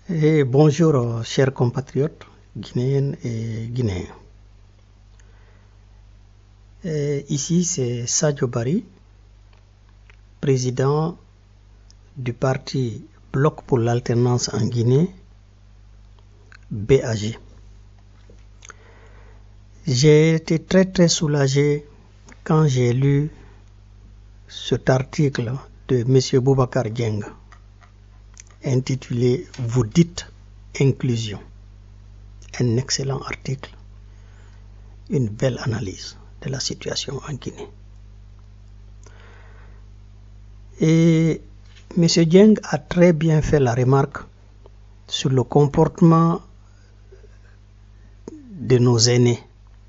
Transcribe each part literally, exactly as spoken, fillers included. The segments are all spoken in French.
Et bonjour chers compatriotes guinéennes et guinéens. Et ici c'est Sadio Barry, président du parti Bloc pour l'alternance en Guinée, B A G. J'ai été très très soulagé quand j'ai lu cet article de M. Boubacar Dieng intitulé « Vous dites inclusion ». Un excellent article, une belle analyse de la situation en Guinée. Et M. Dieng a très bien fait la remarque sur le comportement de nos aînés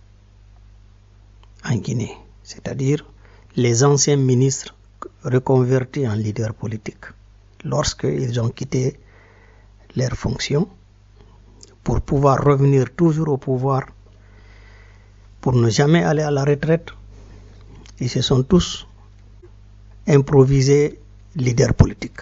en Guinée, c'est-à-dire les anciens ministres reconvertis en leaders politiques, lorsqu'ils ont quitté leurs fonctions pour pouvoir revenir toujours au pouvoir, pour ne jamais aller à la retraite, ils se sont tous improvisés leaders politiques.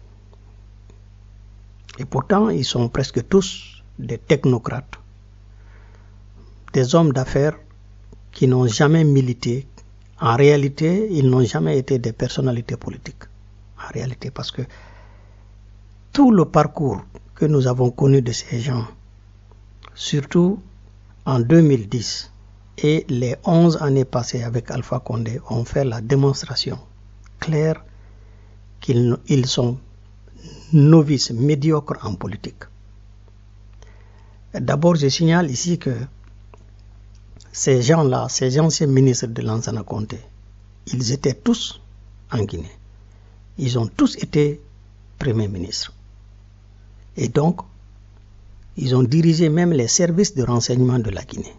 Et pourtant, ils sont presque tous des technocrates, des hommes d'affaires qui n'ont jamais milité. En réalité, ils n'ont jamais été des personnalités politiques. En réalité, parce que tout le parcours que nous avons connu de ces gens, surtout en deux mille dix et les onze années passées avec Alpha Condé, ont fait la démonstration claire qu'ils ils sont novices, médiocres en politique. D'abord, je signale ici que ces gens-là, ces anciens ministres de Lansana Conté, ils étaient tous en Guinée. Ils ont tous été premiers ministres. Et donc, ils ont dirigé même les services de renseignement de la Guinée.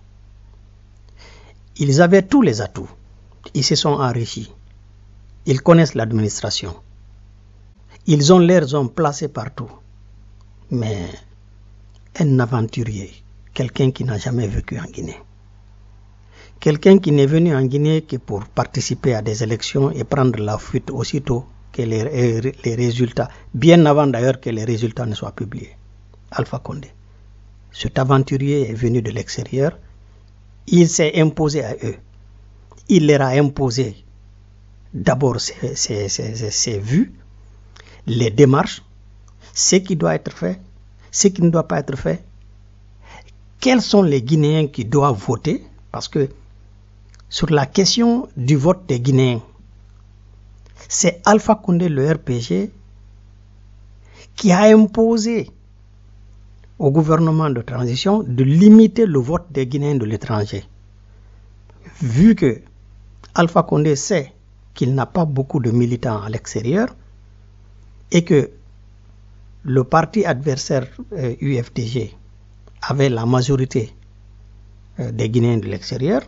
Ils avaient tous les atouts. Ils se sont enrichis. Ils connaissent l'administration. Ils ont leurs hommes placés partout. Mais un aventurier, quelqu'un qui n'a jamais vécu en Guinée, quelqu'un qui n'est venu en Guinée que pour participer à des élections et prendre la fuite aussitôt que les, les résultats, bien avant d'ailleurs que les résultats ne soient publiés. Alpha Condé. Cet aventurier est venu de l'extérieur. Il s'est imposé à eux. Il leur a imposé d'abord ses, ses, ses, ses vues, les démarches, ce qui doit être fait, ce qui ne doit pas être fait, quels sont les Guinéens qui doivent voter, parce que sur la question du vote des Guinéens, c'est Alpha Condé, le R P G, qui a imposé au gouvernement de transition de limiter le vote des Guinéens de l'étranger. Vu que Alpha Condé sait qu'il n'a pas beaucoup de militants à l'extérieur et que le parti adversaire euh, U F D G avait la majorité euh, des Guinéens de l'extérieur,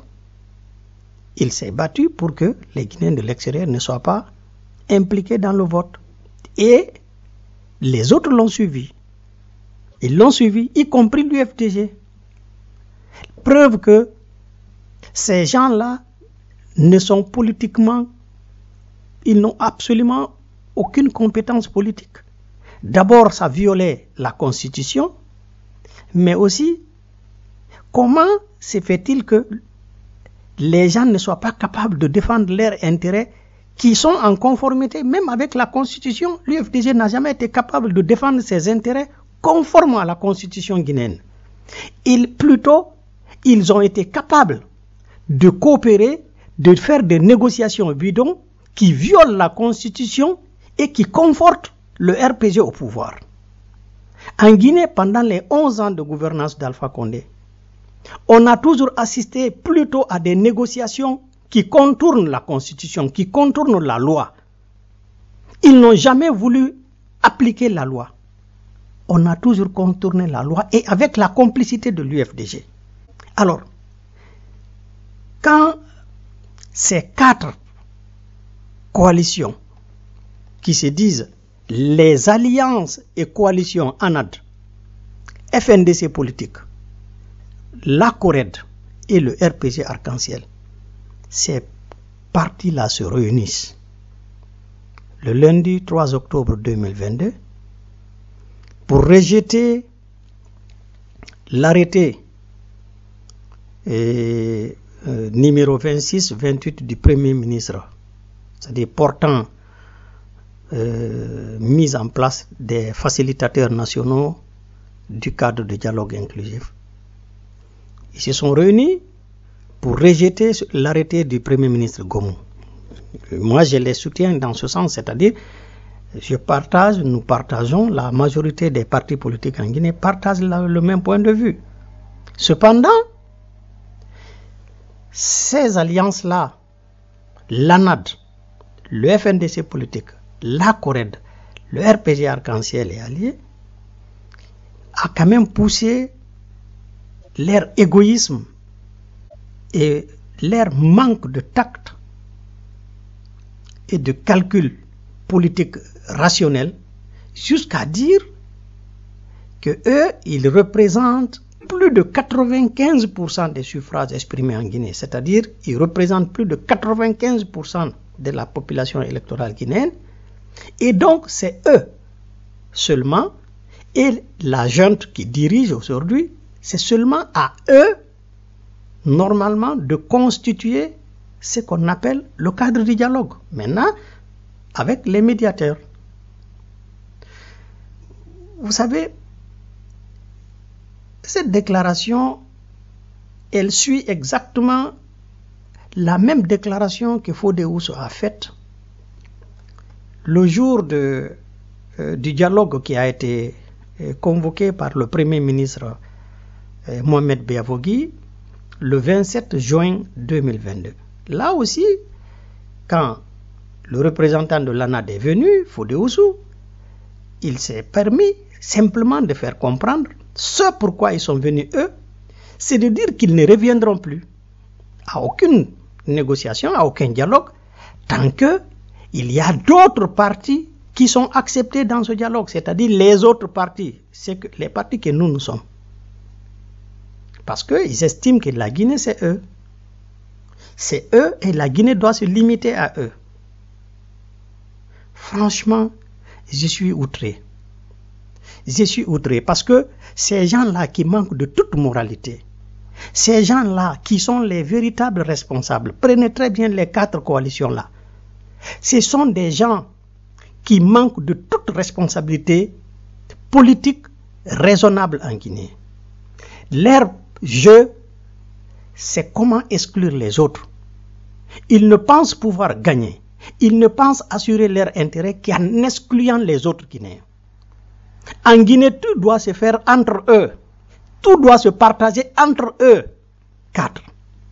il s'est battu pour que les Guinéens de l'extérieur ne soient pas impliqués dans le vote. Et les autres l'ont suivi. Ils l'ont suivi, y compris l'U F D G. Preuve que ces gens-là ne sont politiquement, ils n'ont absolument aucune compétence politique. D'abord, ça violait la Constitution, mais aussi, comment se fait-il que les gens ne soient pas capables de défendre leurs intérêts qui sont en conformité même avec la Constitution? L'U F D G n'a jamais été capable de défendre ses intérêts conformes à la Constitution guinéenne. Ils, plutôt, ils ont été capables de coopérer, de faire des négociations bidons qui violent la Constitution et qui confortent le R P G au pouvoir. En Guinée, pendant les onze ans de gouvernance d'Alpha Condé, on a toujours assisté plutôt à des négociations qui contournent la Constitution, qui contournent la loi. Ils n'ont jamais voulu appliquer la loi. On a toujours contourné la loi et avec la complicité de l'U F D G. Alors, quand ces quatre coalitions qui se disent les alliances et coalitions ANAD, F N D C politique, la CORED et le R P G Arc-en-Ciel, ces partis-là se réunissent le lundi trois octobre deux mille vingt-deux pour rejeter l'arrêté euh, euh, numéro vingt-six vingt-huit du Premier ministre, c'est-à-dire portant euh, mise en place des facilitateurs nationaux du cadre de dialogue inclusif. Ils se sont réunis pour rejeter l'arrêté du Premier ministre Gomu. Moi, je les soutiens dans ce sens, c'est-à-dire, je partage, nous partageons, la majorité des partis politiques en Guinée partagent la, le même point de vue. Cependant, ces alliances-là, l'A N A D, le F N D C politique, la CORED, le R P G Arc-en-Ciel et alliés, a quand même poussé leur égoïsme et leur manque de tact et de calcul politique rationnel jusqu'à dire que eux, ils représentent plus de quatre-vingt-quinze pour cent des suffrages exprimés en Guinée, c'est-à-dire ils représentent plus de quatre-vingt-quinze pour cent de la population électorale guinéenne, et donc c'est eux seulement, et la junte qui dirige aujourd'hui, c'est seulement à eux, normalement, de constituer ce qu'on appelle le cadre du dialogue. Maintenant, avec les médiateurs. Vous savez, cette déclaration, elle suit exactement la même déclaration que Fodé Ousso a faite le jour de, euh, du dialogue qui a été euh, convoqué par le Premier ministre euh, Mohamed Beavogui le vingt-sept juin deux mille vingt-deux. Là aussi, quand le représentant de l'A N A D est venu, Fodé Ousso, il s'est permis simplement de faire comprendre ce pourquoi ils sont venus eux, c'est de dire qu'ils ne reviendront plus à aucune négociation, à aucun dialogue, tant qu'il y a d'autres partis qui sont acceptés dans ce dialogue, c'est-à-dire les autres partis, c'est que les partis que nous nous sommes. Parce qu'ils estiment que la Guinée, c'est eux. C'est eux et la Guinée doit se limiter à eux. Franchement, je suis outré. Je suis outré parce que ces gens-là qui manquent de toute moralité, ces gens-là qui sont les véritables responsables, prenez très bien les quatre coalitions-là, ce sont des gens qui manquent de toute responsabilité politique raisonnable en Guinée. Leur jeu, c'est comment exclure les autres. Ils ne pensent pouvoir gagner. Ils ne pensent assurer leur intérêt qu'en excluant les autres Guinéens. En Guinée, tout doit se faire entre eux. Tout doit se partager entre eux. Quatre.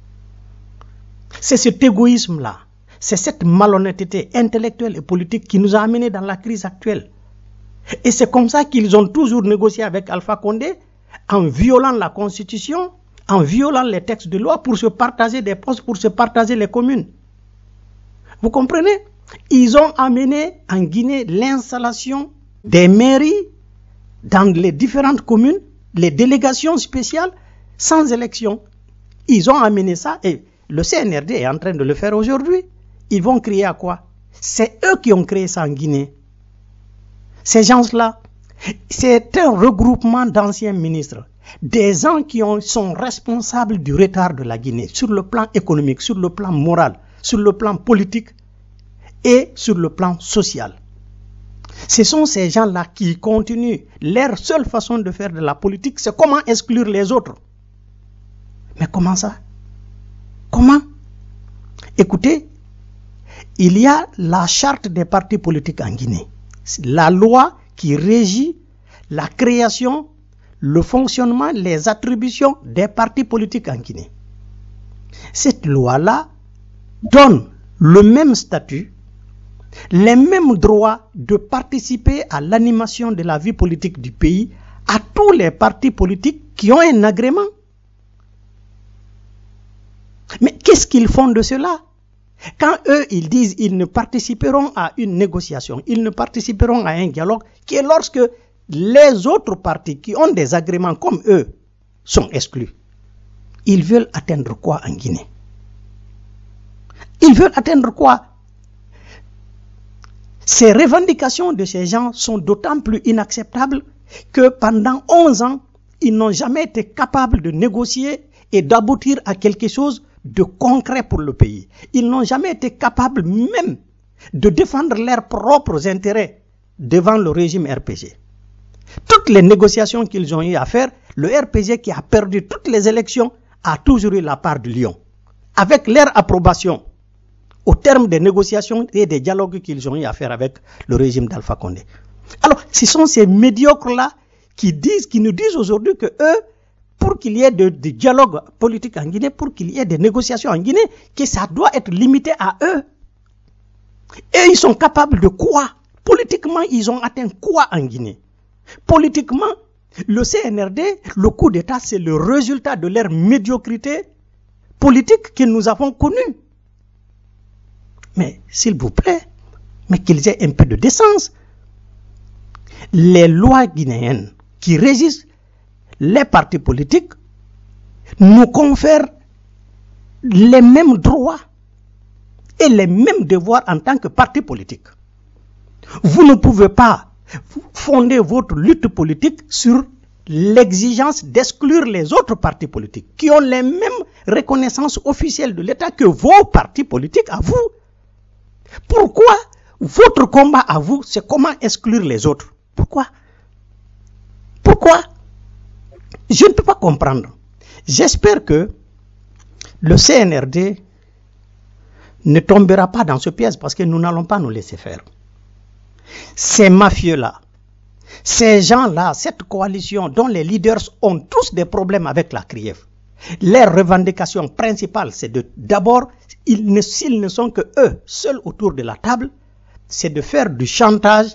C'est cet égoïsme-là, c'est cette malhonnêteté intellectuelle et politique qui nous a amenés dans la crise actuelle. Et c'est comme ça qu'ils ont toujours négocié avec Alpha Condé, en violant la Constitution, en violant les textes de loi pour se partager des postes, pour se partager les communes. Vous comprenez? Ils ont amené en Guinée l'installation des mairies dans les différentes communes, les délégations spéciales, sans élection. Ils ont amené ça et le C N R D est en train de le faire aujourd'hui. Ils vont crier à quoi? C'est eux qui ont créé ça en Guinée. Ces gens-là, c'est un regroupement d'anciens ministres, des gens qui ont, sont responsables du retard de la Guinée sur le plan économique, sur le plan moral, sur le plan politique et sur le plan social. Ce sont ces gens-là qui continuent. Leur seule façon de faire de la politique, c'est comment exclure les autres. Mais comment ça? Comment? Écoutez, il y a la charte des partis politiques en Guinée. La loi qui régit la création, le fonctionnement, les attributions des partis politiques en Guinée. Cette loi-là donne le même statut, les mêmes droits de participer à l'animation de la vie politique du pays à tous les partis politiques qui ont un agrément. Mais qu'est-ce qu'ils font de cela? Quand eux, ils disent qu'ils ne participeront à une négociation, ils ne participeront à un dialogue, qui est lorsque les autres partis qui ont des agréments comme eux sont exclus. Ils veulent atteindre quoi en Guinée? Ils veulent atteindre quoi? Ces revendications de ces gens sont d'autant plus inacceptables que pendant onze ans, ils n'ont jamais été capables de négocier et d'aboutir à quelque chose de concret pour le pays. Ils n'ont jamais été capables même de défendre leurs propres intérêts devant le régime R P G. Toutes les négociations qu'ils ont eu à faire, le R P G qui a perdu toutes les élections a toujours eu la part du lion. Avec leur approbation, au terme des négociations et des dialogues qu'ils ont eu à faire avec le régime d'Alpha Condé. Alors, ce sont ces médiocres-là qui disent, qui nous disent aujourd'hui que eux, pour qu'il y ait de, de dialogue politique en Guinée, pour qu'il y ait des négociations en Guinée, que ça doit être limité à eux. Et ils sont capables de quoi? Politiquement, ils ont atteint quoi en Guinée? Politiquement, le C N R D, le coup d'État, c'est le résultat de leur médiocrité politique que nous avons connue. Mais s'il vous plaît, mais qu'ils aient un peu de décence. Les lois guinéennes qui régissent les partis politiques nous confèrent les mêmes droits et les mêmes devoirs en tant que parti politique. Vous ne pouvez pas fonder votre lutte politique sur l'exigence d'exclure les autres partis politiques qui ont les mêmes reconnaissances officielles de l'État que vos partis politiques à vous. Pourquoi votre combat à vous, c'est comment exclure les autres? Pourquoi? Pourquoi? Je ne peux pas comprendre. J'espère que le C N R D ne tombera pas dans ce piège parce que nous n'allons pas nous laisser faire. Ces mafieux-là, ces gens-là, cette coalition dont les leaders ont tous des problèmes avec la C R I E F, leur revendication principale, c'est de d'abord, ils ne, s'ils ne sont que eux, seuls autour de la table, c'est de faire du chantage,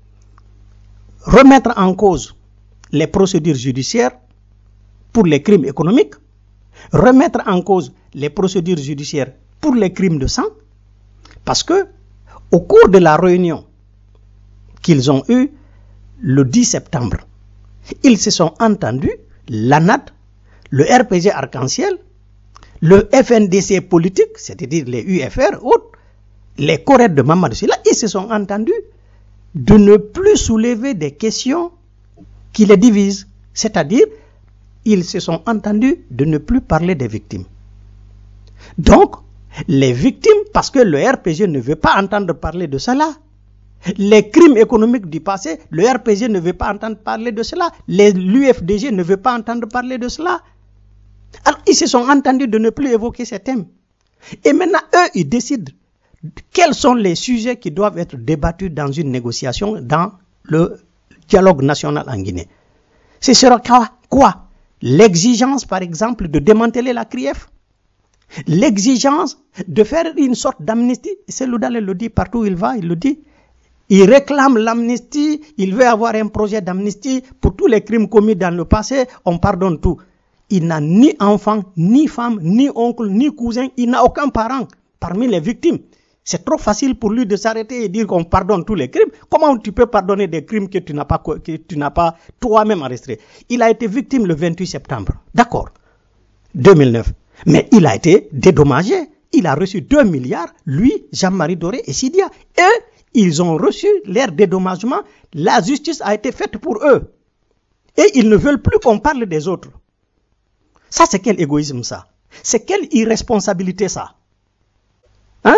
remettre en cause les procédures judiciaires pour les crimes économiques, remettre en cause les procédures judiciaires pour les crimes de sang, parce que au cours de la réunion qu'ils ont eue le dix septembre, ils se sont entendus, l'A N A D, le R P G Arc-en-Ciel, le F N D C politique, c'est-à-dire les U F R, autres, les Corèdes de Mamadou Sylla, ils se sont entendus de ne plus soulever des questions qui les divisent. C'est-à-dire, ils se sont entendus de ne plus parler des victimes. Donc, les victimes, parce que le R P G ne veut pas entendre parler de cela, les crimes économiques du passé, le R P G ne veut pas entendre parler de cela, l'U F D G ne veut pas entendre parler de cela. Alors, ils se sont entendus de ne plus évoquer ces thèmes. Et maintenant, eux, ils décident quels sont les sujets qui doivent être débattus dans une négociation, dans le dialogue national en Guinée. Ce sera quoi, quoi? L'exigence, par exemple, de démanteler la C R I E F. L'exigence de faire une sorte d'amnistie. C'est Loudale le dit partout où il va, il le dit. Il réclame l'amnistie, il veut avoir un projet d'amnistie pour tous les crimes commis dans le passé, on pardonne tout. Il n'a ni enfant, ni femme, ni oncle, ni cousin, il n'a aucun parent parmi les victimes. C'est trop facile pour lui de s'arrêter et dire qu'on pardonne tous les crimes. Comment tu peux pardonner des crimes que tu n'as pas, que tu n'as pas toi-même enregistrés? Il a été victime le vingt-huit septembre, d'accord, deux mille neuf. Mais il a été dédommagé. Il a reçu deux milliards, lui, Jean-Marie Doré et Sidia. Et ils ont reçu leur dédommagement. La justice a été faite pour eux. Et ils ne veulent plus qu'on parle des autres. Ça, c'est quel égoïsme, ça? C'est quelle irresponsabilité, ça? Hein?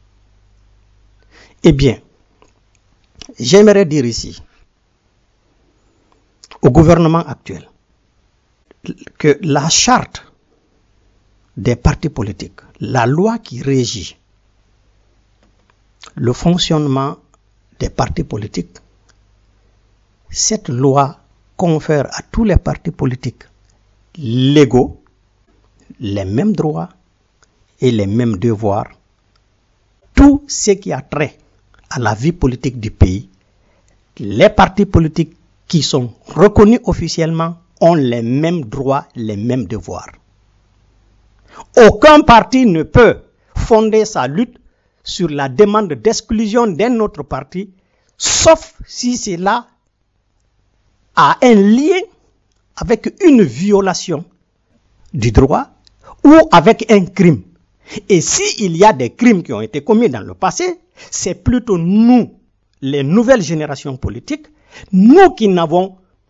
Eh bien, j'aimerais dire ici, au gouvernement actuel, que la charte des partis politiques, la loi qui régit le fonctionnement des partis politiques, cette loi confère à tous les partis politiques légaux les mêmes droits et les mêmes devoirs. Tout ce qui a trait à la vie politique du pays, les partis politiques qui sont reconnus officiellement ont les mêmes droits, les mêmes devoirs. Aucun parti ne peut fonder sa lutte sur la demande d'exclusion d'un autre parti, sauf si cela a un lien avec une violation du droit ou avec un crime. Et s'il y a des crimes qui ont été commis dans le passé, c'est plutôt nous, les nouvelles générations politiques, nous qui n'avons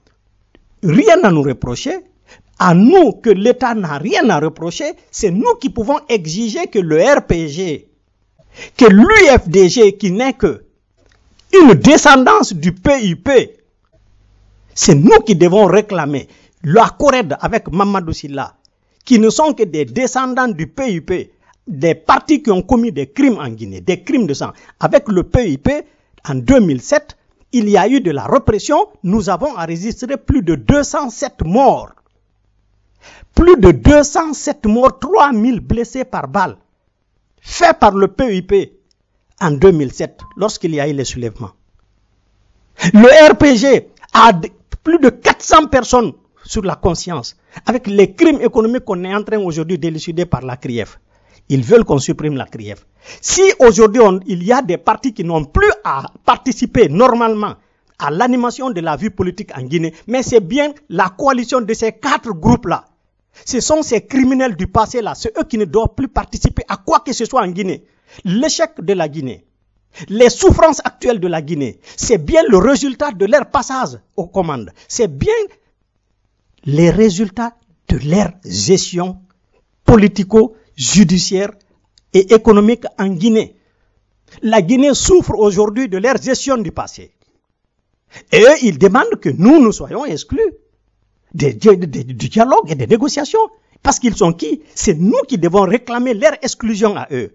rien à nous reprocher. À nous que l'État n'a rien à reprocher, c'est nous qui pouvons exiger que le R P G, que l'U F D G, qui n'est que une descendance du P I P, c'est nous qui devons réclamer la Corède avec Mamadou Sylla, qui ne sont que des descendants du P I P, des partis qui ont commis des crimes en Guinée, des crimes de sang. Avec le P I P, en deux mille sept, il y a eu de la répression, nous avons enregistré plus de deux cent sept morts. Plus de deux cent sept morts, trois mille blessés par balle, fait par le P I P en deux mille sept, lorsqu'il y a eu les soulèvements. Le R P G a plus de quatre cents personnes sur la conscience, avec les crimes économiques qu'on est en train aujourd'hui d'élucider par la C R I E F. Ils veulent qu'on supprime la C R I E F. Si aujourd'hui il y a des partis qui n'ont plus à participer normalement à l'animation de la vie politique en Guinée, mais c'est bien la coalition de ces quatre groupes-là. Ce sont ces criminels du passé-là, c'est eux qui ne doivent plus participer à quoi que ce soit en Guinée. L'échec de la Guinée, les souffrances actuelles de la Guinée, c'est bien le résultat de leur passage aux commandes. C'est bien les résultats de leur gestion politico-judiciaire et économique en Guinée. La Guinée souffre aujourd'hui de leur gestion du passé. Et eux, ils demandent que nous, nous soyons exclus du dialogue et des négociations. Parce qu'ils sont qui? C'est nous qui devons réclamer leur exclusion à eux.